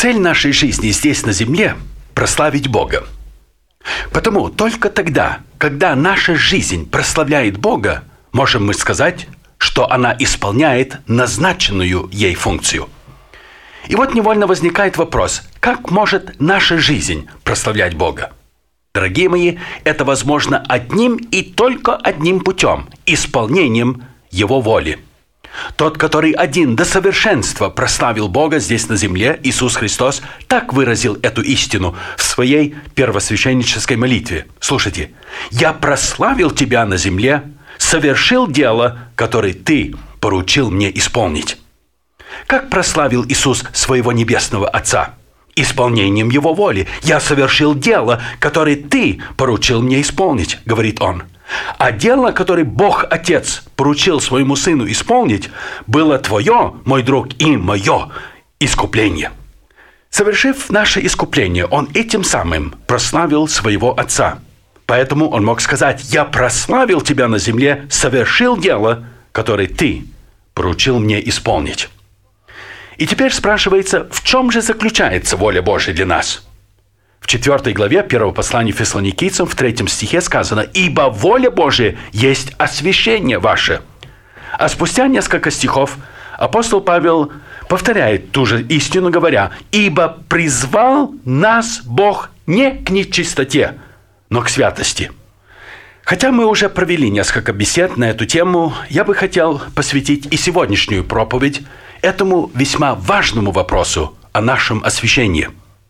Цель нашей жизни здесь на земле – прославить Бога. Потому только тогда, когда наша жизнь прославляет Бога, можем мы сказать, что она исполняет назначенную ей функцию. И вот невольно возникает вопрос, как может наша жизнь прославлять Бога? Дорогие мои, это возможно одним и только одним путем – исполнением Его воли. Тот, который один до совершенства прославил Бога здесь на земле, Иисус Христос, так выразил эту истину в своей первосвященнической молитве. Слушайте, «Я прославил Тебя на земле, совершил дело, которое Ты поручил мне исполнить». Как прославил Иисус своего небесного Отца? Исполнением Его воли. «Я совершил дело, которое Ты поручил мне исполнить», говорит Он. А дело, которое Бог Отец поручил своему Сыну исполнить, было твое, мой друг, и мое искупление. Совершив наше искупление, Он этим самым прославил своего Отца. Поэтому Он мог сказать: «Я прославил Тебя на земле, совершил дело, которое Ты поручил мне исполнить». И теперь спрашивается, в чем же заключается воля Божия для нас? В 4 главе 1 послания Фессалоникийцам в 3 стихе сказано: «Ибо воля Божия есть освящение ваше». А спустя несколько стихов апостол Павел повторяет ту же истину, говоря: «Ибо призвал нас Бог не к нечистоте, но к святости». Хотя мы уже провели несколько бесед на эту тему, я бы хотел посвятить и сегодняшнюю проповедь этому весьма важному вопросу о нашем освящении.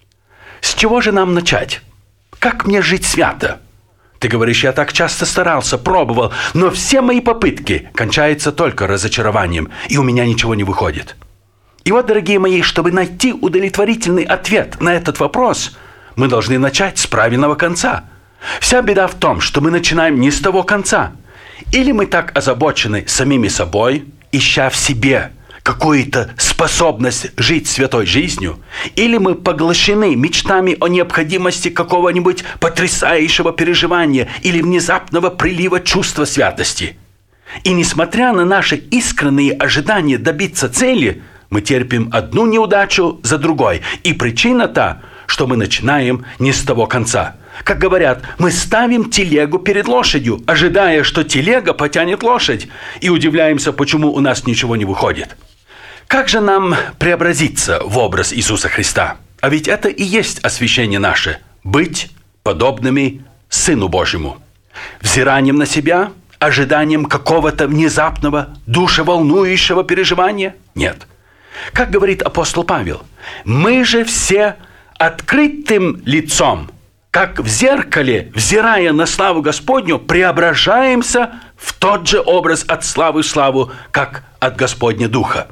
С чего же нам начать? Как мне жить свято? Ты говоришь: я так часто старался, пробовал, но все мои попытки кончаются только разочарованием, и у меня ничего не выходит. И вот, дорогие мои, чтобы найти удовлетворительный ответ на этот вопрос, мы должны начать с правильного конца. Вся беда в том, что мы начинаем не с того конца. Или мы так озабочены самими собой, ища в себе какую-то способность жить святой жизнью, или мы поглощены мечтами о необходимости какого-нибудь потрясающего переживания или внезапного прилива чувства святости. И несмотря на наши искренние ожидания добиться цели, мы терпим одну неудачу за другой. И причина та, что мы начинаем не с того конца. Как говорят, мы ставим телегу перед лошадью, ожидая, что телега потянет лошадь, и удивляемся, почему у нас ничего не выходит. Как же нам преобразиться в образ Иисуса Христа? А ведь это и есть освящение наше – быть подобными Сыну Божьему. Взиранием на себя, ожиданием какого-то внезапного, душеволнующего переживания? Нет. Как говорит апостол Павел, мы же все открытым лицом, как в зеркале, взирая на славу Господню, преображаемся в тот же образ от славы в славу, как от Господня Духа.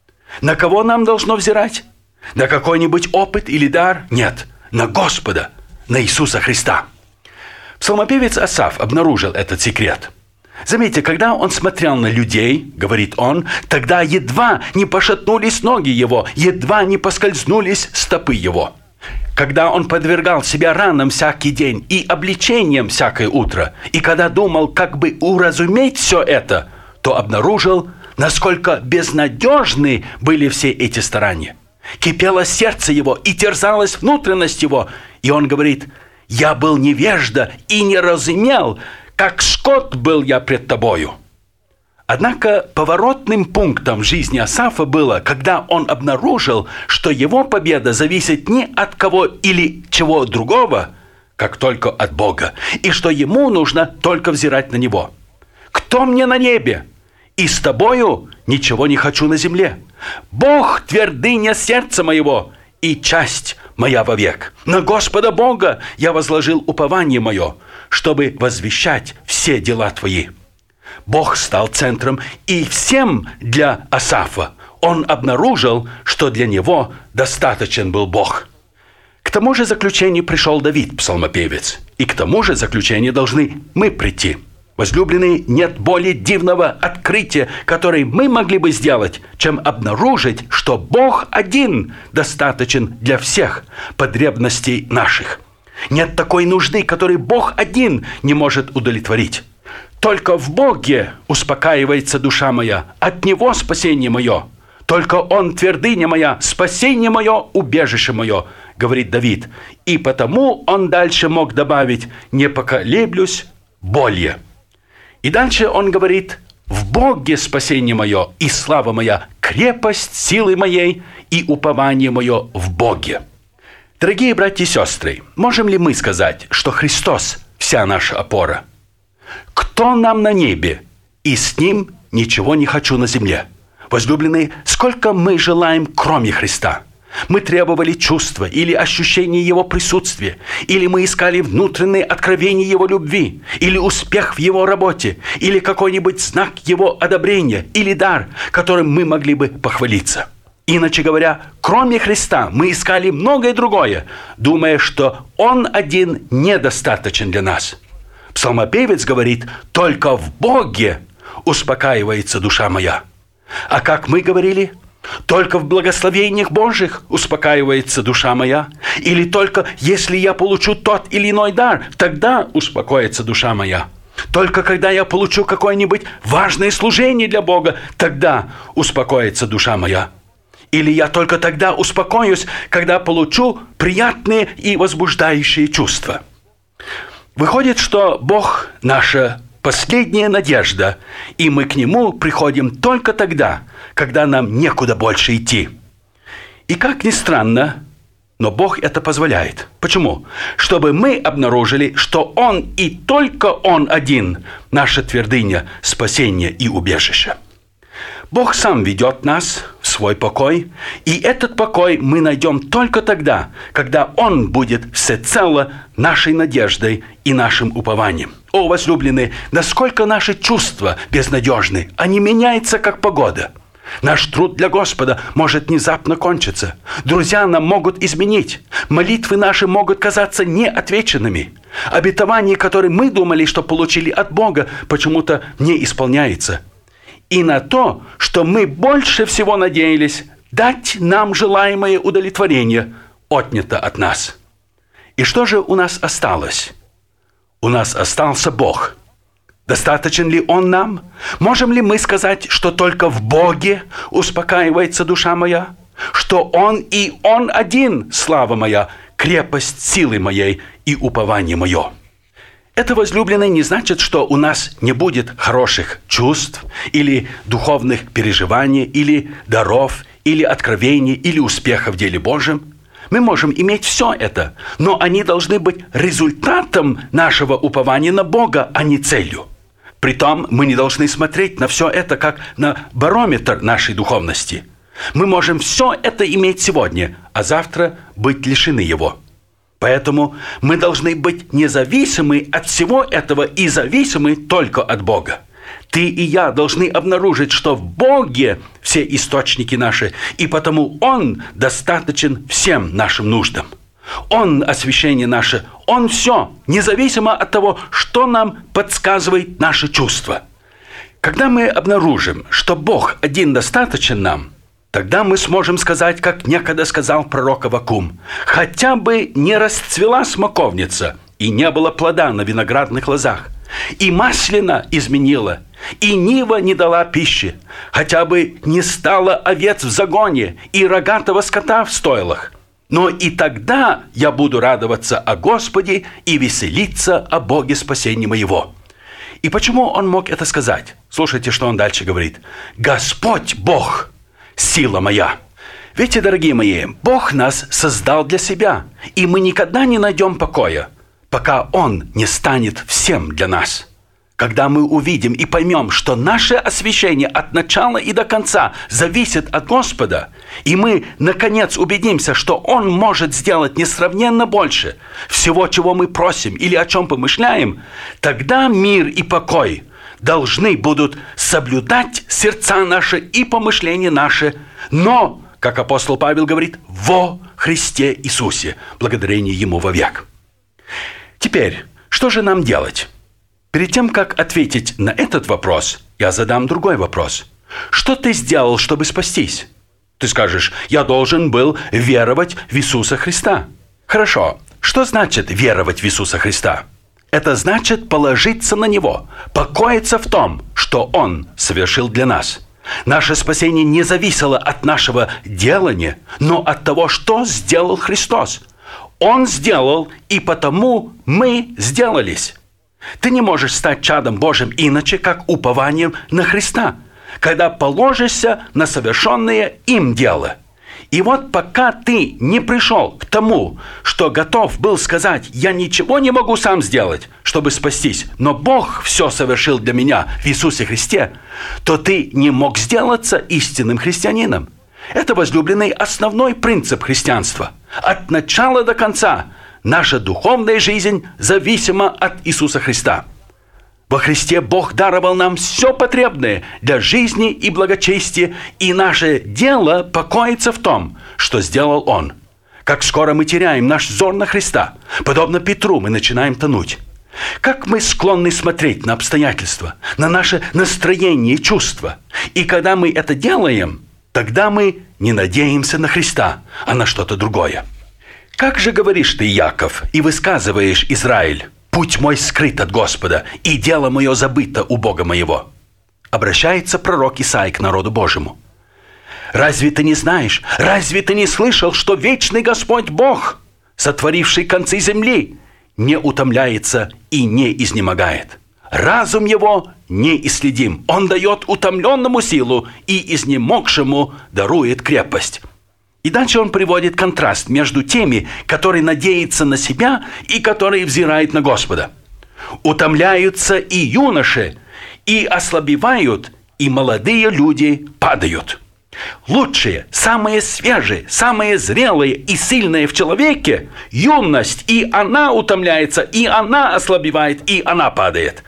На кого нам должно взирать? На какой-нибудь опыт или дар? Нет, на Господа, на Иисуса Христа. Псалмопевец Асаф обнаружил этот секрет. Заметьте, когда он смотрел на людей, говорит он, тогда едва не пошатнулись ноги его, едва не поскользнулись стопы его. Когда он подвергал себя ранам всякий день и обличениям всякое утро, и когда думал, как бы уразуметь все это, то обнаружил, насколько безнадежны были все эти старания. Кипело сердце его и терзалась внутренность его, и он говорит: «Я был невежда и не разумел, как скот был я пред тобою». Однако поворотным пунктом в жизни Асафа было, когда он обнаружил, что его победа зависит не от кого или чего другого, как только от Бога, и что ему нужно только взирать на Него. «Кто мне на небе? И с тобою ничего не хочу на земле. Бог – твердыня сердца моего и часть моя вовек. На Господа Бога я возложил упование мое, чтобы возвещать все дела твои». Бог стал центром и всем для Асафа. Он обнаружил, что для него достаточен был Бог. К тому же заключению пришел Давид, псалмопевец. И к тому же заключению должны мы прийти. Возлюбленные, нет более дивного открытия, которое мы могли бы сделать, чем обнаружить, что Бог один достаточен для всех потребностей наших. Нет такой нужды, которую Бог один не может удовлетворить. Только в Боге успокаивается душа моя, от Него спасение мое. Только Он твердыня моя, спасение мое, убежище мое, говорит Давид. И потому он дальше мог добавить: не поколеблюсь более. И дальше он говорит: в Боге спасение мое и слава моя, крепость силы моей и упование мое в Боге. Дорогие братья и сестры, можем ли мы сказать, что Христос – вся наша опора? Кто нам на небе, и с Ним ничего не хочу на земле? Возлюбленные, сколько мы желаем, кроме Христа? Мы требовали чувства или ощущения Его присутствия, или мы искали внутреннее откровение Его любви, или успех в Его работе, или какой-нибудь знак Его одобрения, или дар, которым мы могли бы похвалиться. Иначе говоря, кроме Христа мы искали многое другое, думая, что Он один недостаточен для нас. Псалмопевец говорит: «Только в Боге успокаивается душа моя». А как мы говорили? Только в благословениях Божьих успокаивается душа моя? Или только если я получу тот или иной дар, тогда успокоится душа моя? Только когда я получу какое-нибудь важное служение для Бога, тогда успокоится душа моя? Или я только тогда успокоюсь, когда получу приятные и возбуждающие чувства? Выходит, что Бог – наша последняя надежда, и мы к Нему приходим только тогда, когда нам некуда больше идти. И как ни странно, но Бог это позволяет. Почему? Чтобы мы обнаружили, что Он и только Он один – наша твердыня, спасение и убежище. Бог сам ведет нас в свой покой, и этот покой мы найдем только тогда, когда Он будет всецело нашей надеждой и нашим упованием. О, возлюбленные, насколько наши чувства безнадежны, они меняются, как погода. Наш труд для Господа может внезапно кончиться. Друзья нам могут изменить. Молитвы наши могут казаться неотвеченными. Обетование, которое мы думали, что получили от Бога, почему-то не исполняется. И на то, что мы больше всего надеялись дать нам желаемое удовлетворение, отнято от нас. И что же у нас осталось? У нас остался Бог. Достаточен ли Он нам? Можем ли мы сказать, что только в Боге успокаивается душа моя? Что Он и Он один, слава моя, крепость силы моей и упование мое? Это, возлюбленные, не значит, что у нас не будет хороших чувств, или духовных переживаний, или даров, или откровений, или успеха в деле Божьем. Мы можем иметь все это, но они должны быть результатом нашего упования на Бога, а не целью. Притом мы не должны смотреть на все это как на барометр нашей духовности. Мы можем все это иметь сегодня, а завтра быть лишены его. Поэтому мы должны быть независимы от всего этого и зависимы только от Бога. Ты и я должны обнаружить, что в Боге все источники наши, и потому Он достаточен всем нашим нуждам. Он освящение наше, Он все, независимо от того, что нам подсказывает наше чувство. Когда мы обнаружим, что Бог один достаточен нам, тогда мы сможем сказать, как некогда сказал пророк Аввакум: «Хотя бы не расцвела смоковница, и не было плода на виноградных лозах, и маслина изменила, и нива не дала пищи, хотя бы не стало овец в загоне, и рогатого скота в стойлах. Но и тогда я буду радоваться о Господе и веселиться о Боге спасения моего». И почему он мог это сказать? Слушайте, что он дальше говорит. «Господь Бог, сила моя». Видите, дорогие мои, Бог нас создал для себя, и мы никогда не найдем покоя, пока Он не станет всем для нас. Когда мы увидим и поймем, что наше освящение от начала и до конца зависит от Господа, и мы, наконец, убедимся, что Он может сделать несравненно больше всего, чего мы просим или о чем помышляем, тогда мир и покой должны будут соблюдать сердца наши и помышления наши, но, как апостол Павел говорит, во Христе Иисусе, благодарение Ему вовек. Теперь, что же нам делать? Перед тем, как ответить на этот вопрос, я задам другой вопрос. Что ты сделал, чтобы спастись? Ты скажешь: я должен был веровать в Иисуса Христа. Хорошо. Что значит веровать в Иисуса Христа? Это значит положиться на Него, покоиться в том, что Он совершил для нас. Наше спасение не зависело от нашего делания, но от того, что сделал Христос. Он сделал, и потому мы сделались. Ты не можешь стать чадом Божьим иначе, как упованием на Христа, когда положишься на совершенное им дело. И вот пока ты не пришел к тому, что готов был сказать: «Я ничего не могу сам сделать, чтобы спастись, но Бог все совершил для меня в Иисусе Христе», то ты не мог сделаться истинным христианином. Это, возлюбленный, основной принцип христианства. От начала до конца наша духовная жизнь зависима от Иисуса Христа. Во Христе Бог даровал нам все потребное для жизни и благочестия, и наше дело покоится в том, что сделал Он. Как скоро мы теряем наш взор на Христа, подобно Петру, мы начинаем тонуть. Как мы склонны смотреть на обстоятельства, на наше настроение и чувства. И когда мы это делаем, тогда мы не надеемся на Христа, а на что-то другое. Как же говоришь ты, Яков, и высказываешь, Израиль: «Путь мой скрыт от Господа, и дело мое забыто у Бога моего». Обращается пророк Исаия к народу Божьему. «Разве ты не знаешь, разве ты не слышал, что вечный Господь Бог, сотворивший концы земли, не утомляется и не изнемогает? Разум его неисследим. Он дает утомленному силу, и изнемогшему дарует крепость». И дальше он приводит контраст между теми, которые надеются на себя, и которые взирают на Господа. «Утомляются и юноши, и ослабевают, и молодые люди падают». Лучшее, самое свежее, самое зрелое и сильное в человеке – юность, и она утомляется, и она ослабевает, и она падает.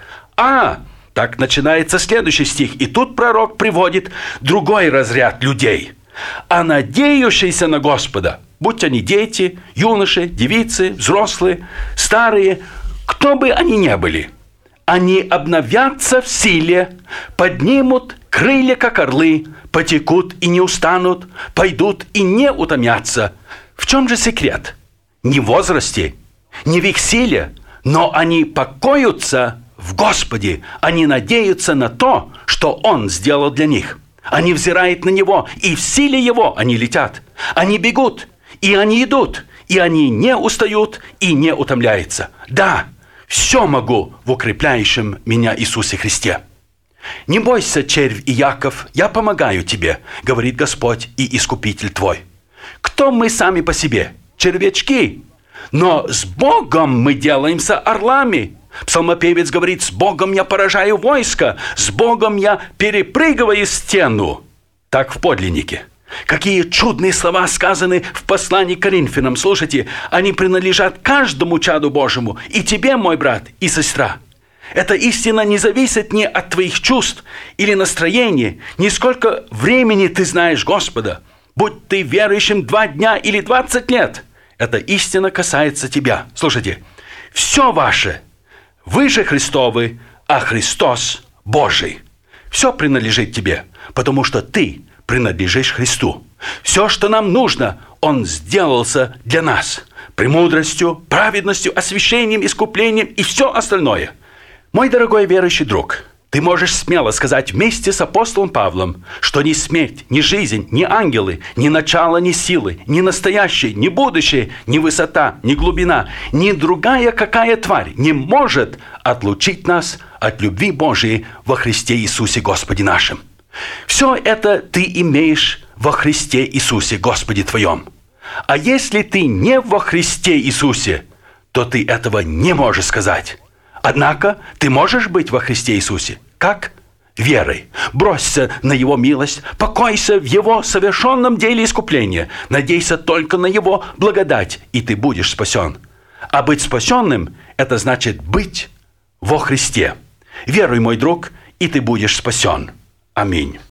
Так начинается следующий стих, и тут пророк приводит другой разряд людей. «А надеющиеся на Господа, будь они дети, юноши, девицы, взрослые, старые, кто бы они ни были, они обновятся в силе, поднимут крылья, как орлы, потекут и не устанут, пойдут и не утомятся». В чем же секрет? Не в возрасте, не в их силе, но они покоятся в Господе, они надеются на то, что Он сделал для них. Они взирают на Него, и в силе Его они летят. Они бегут, и они идут, и они не устают и не утомляются. Да, все могу в укрепляющем меня Иисусе Христе. «Не бойся, червь и Яков, я помогаю тебе, говорит Господь и Искупитель твой». Кто мы сами по себе? Червячки. Но с Богом мы делаемся орлами. Псалмопевец говорит: «С Богом я поражаю войско, с Богом я перепрыгиваю стену». Так в подлиннике. Какие чудные слова сказаны в послании к Коринфянам. Слушайте, они принадлежат каждому чаду Божьему, и тебе, мой брат и сестра. Эта истина не зависит ни от твоих чувств или настроения, ни сколько времени ты знаешь Господа. Будь ты верующим 2 дня или 20 лет, эта истина касается тебя. Слушайте, все ваше, вы же Христовы, а Христос Божий. Все принадлежит тебе, потому что ты принадлежишь Христу. Все, что нам нужно, Он сделался для нас. Премудростью, праведностью, освящением, искуплением и все остальное. Мой дорогой верующий друг, ты можешь смело сказать вместе с апостолом Павлом, что ни смерть, ни жизнь, ни ангелы, ни начало, ни силы, ни настоящее, ни будущее, ни высота, ни глубина, ни другая какая тварь не может отлучить нас от любви Божией во Христе Иисусе Господе нашим. Все это ты имеешь во Христе Иисусе Господе твоем. А если ты не во Христе Иисусе, то ты этого не можешь сказать. Однако ты можешь быть во Христе Иисусе. Как? Верой. Бросься на Его милость, покойся в Его совершенном деле искупления, надейся только на Его благодать, и ты будешь спасен. А быть спасенным – это значит быть во Христе. Веруй, мой друг, и ты будешь спасен. Аминь.